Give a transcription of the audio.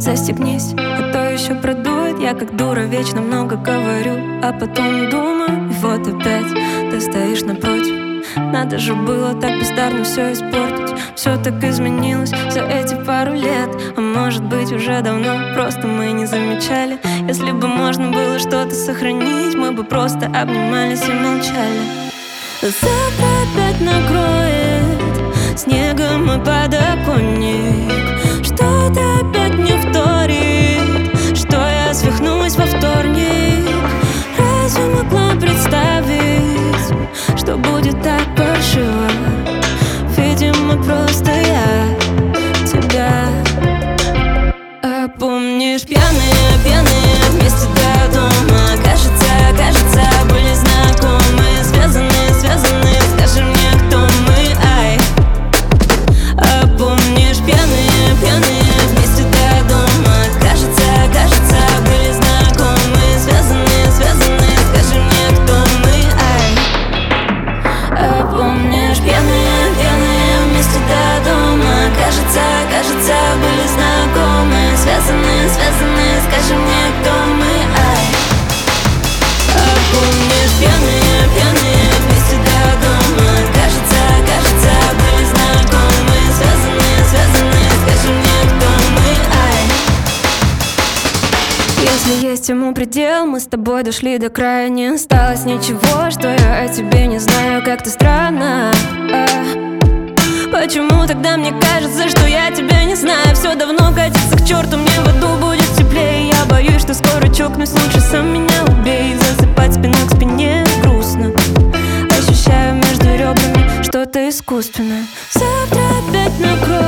застегнись, а то еще продует. Я как дура вечно много говорю, а потом думаю, и вот опять ты стоишь напротив. Надо же было так бездарно все испортить. Все так изменилось за эти пару лет. А может быть уже давно, просто мы не замечали. Если бы можно было что-то сохранить, мы бы просто обнимались и молчали. Завтра опять накроет снегом мой подоконник. Что-то опять не вторит, что я свихнулась во вторник. Разве могла представить, что будет так паршиво? Видимо, просто я тебя. А помнишь, пьяные, пьяные вместе до дома? Кажется, были знакомы. Связаны, скажи мне, кто мы, ай. А помнишь, пьяные, пьяные вместе до дома? Кажется, были знакомы. Связаны, скажи мне, кто мы, ай. А помнишь, пьяные, пьяные вместе до дома? Кажется, были знакомы. Связаны, скажи мне, кто мы, ай. А помнишь, пьяные, пьяные вместе до дома? Кажется, были знакомы. Связаны, скажи мне, кто мы, ай. Если есть ему предел, мы с тобой дошли до края. Не осталось ничего, что я о тебе не знаю. Как-то странно, почему тогда мне кажется, что я тебя не знаю? Все давно катится к черту, мне в аду будет теплее. Я боюсь, что скоро чокнусь, лучше сам меня убей. Засыпать спиной к спине грустно, ощущаю между ребрами что-то искусственное. Завтра опять накроет